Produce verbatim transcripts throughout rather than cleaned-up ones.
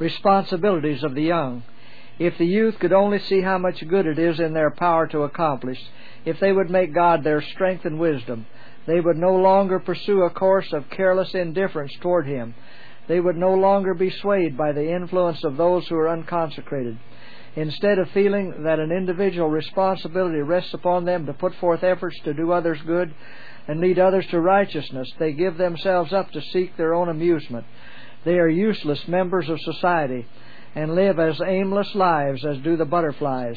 responsibilities of the young. If the youth could only see how much good it is in their power to accomplish, if they would make God their strength and wisdom, they would no longer pursue a course of careless indifference toward Him. They would no longer be swayed by the influence of those who are unconsecrated. Instead of feeling that an individual responsibility rests upon them to put forth efforts to do others good and lead others to righteousness, they give themselves up to seek their own amusement. They are useless members of society and live as aimless lives as do the butterflies.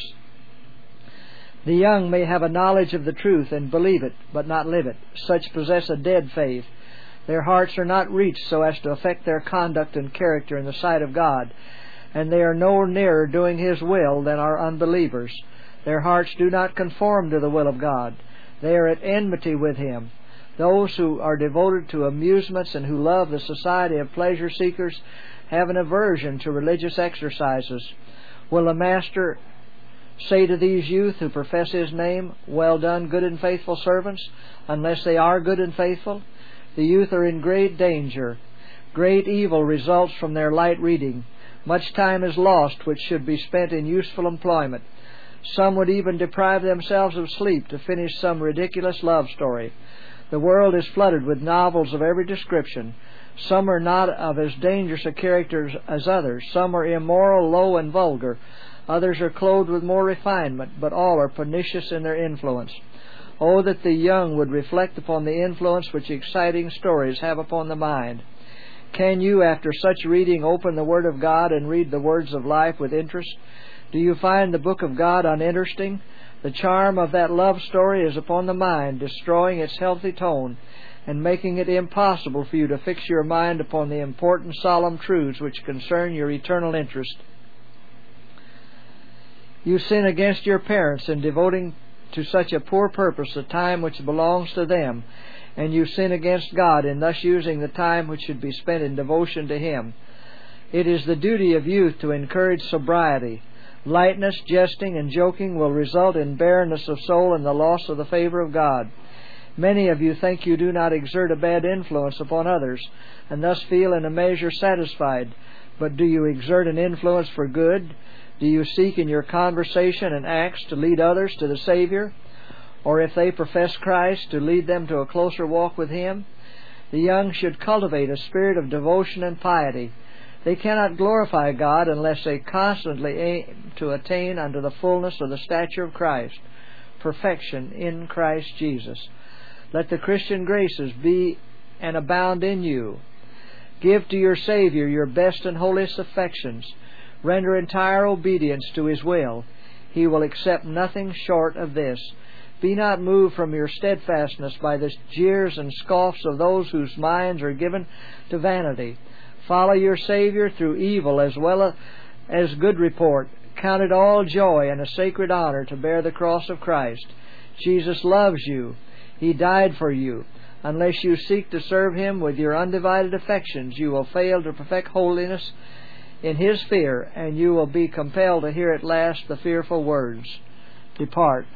The young may have a knowledge of the truth and believe it, but not live it. Such possess a dead faith. Their hearts are not reached so as to affect their conduct and character in the sight of God, and they are no nearer doing His will than are unbelievers. Their hearts do not conform to the will of God. They are at enmity with Him. Those who are devoted to amusements and who love the society of pleasure seekers have an aversion to religious exercises. Will the Master say to these youth who profess His name, "Well done, good and faithful servants," unless they are good and faithful? The youth are in great danger. Great evil results from their light reading. Much time is lost which should be spent in useful employment. Some would even deprive themselves of sleep to finish some ridiculous love story. The world is flooded with novels of every description. Some are not of as dangerous a character as others. Some are immoral, low, and vulgar. Others are clothed with more refinement, but all are pernicious in their influence. Oh, that the young would reflect upon the influence which exciting stories have upon the mind. Can you, after such reading, open the Word of God and read the words of life with interest? Do you find the Book of God uninteresting? The charm of that love story is upon the mind, destroying its healthy tone and making it impossible for you to fix your mind upon the important, solemn truths which concern your eternal interest. You sin against your parents in devoting to such a poor purpose the time which belongs to them, and you sin against God in thus using the time which should be spent in devotion to Him. It is the duty of youth to encourage sobriety. Lightness, jesting, and joking will result in barrenness of soul and the loss of the favor of God. Many of you think you do not exert a bad influence upon others, and thus feel in a measure satisfied. But do you exert an influence for good? Do you seek in your conversation and acts to lead others to the Savior? Or if they profess Christ, to lead them to a closer walk with Him? The young should cultivate a spirit of devotion and piety. They cannot glorify God unless they constantly aim to attain unto the fullness of the stature of Christ, perfection in Christ Jesus. Let the Christian graces be and abound in you. Give to your Savior your best and holiest affections. Render entire obedience to His will. He will accept nothing short of this. Be not moved from your steadfastness by the jeers and scoffs of those whose minds are given to vanity. Follow your Savior through evil as well as good report. Count it all joy and a sacred honor to bear the cross of Christ. Jesus loves you. He died for you. Unless you seek to serve Him with your undivided affections, you will fail to perfect holiness in His fear, and you will be compelled to hear at last the fearful words, "Depart